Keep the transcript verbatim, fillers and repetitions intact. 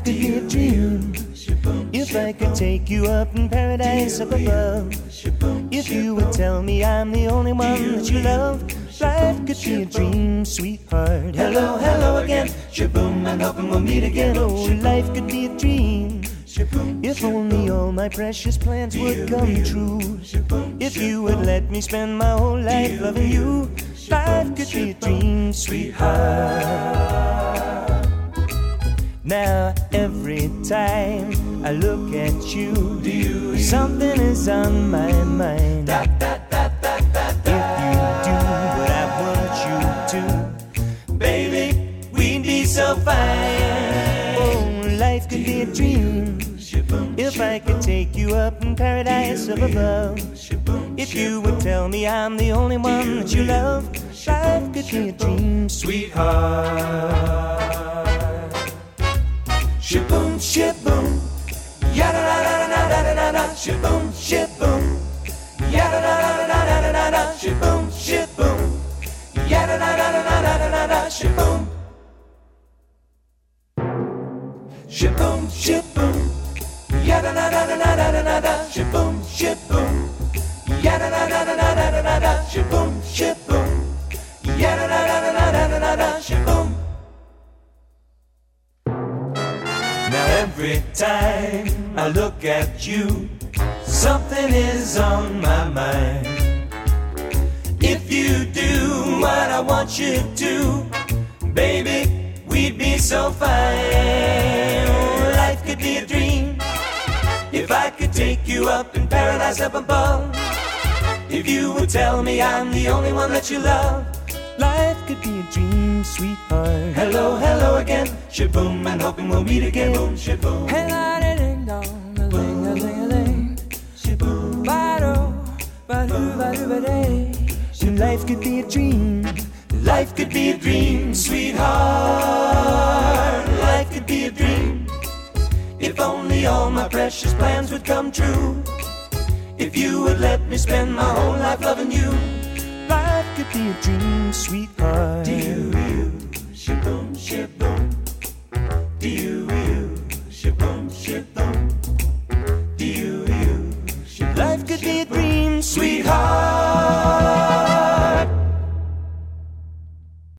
could be a dream. If I could take you up in paradise up above. If you would tell me I'm the only one that you love. Life could be a dream, sweetheart. Hello, hello again. Shaboom, I'm hoping we'll meet again. Oh, life could be a dream. If only all my precious plans would come true. If you would let me spend my whole life loving you. Life could be a dream, sweetheart. Now every time I look at you, something is on my mind. If you do what I want you to, baby, we'd be so fine. Oh, life could be a dream. If I could take you up in paradise up above. If you would tell me I'm the only one that you love. Life could be a dream, sweetheart. Shaboom, shaboom, yada da da da da da da da. Shaboom, shaboom, yada da da da da da da da. Shaboom, shaboom, yada da da da da da da da. Shaboom, shaboom, shaboom, yada da da da da da da da. Shaboom, shaboom, yada da da da da da da da. Shaboom, shaboom, yada da da da da da da da. Shaboom. Now every time I look at you, something is on my mind. If you do what I want you to, baby, we'd be so fine. Oh, life could be a dream. If I could take you up in paradise up above. If you would tell me I'm the only one that you love. Life could be a dream, sweetheart. Hello, hello again. Shaboom, and hoping we'll meet again. Boom, shaboom. Hey, la ding ding dong, a ling a ling a ling. Shaboom. Ba-do, ba-do, ba-do, ba-day. Life could be a dream. Life could be a dream, sweetheart. Life could be a dream. If only all my precious plans would come true. If you would let me spend my whole life loving you. Life could be a dream, sweetheart. Do you, shaboom, shaboom.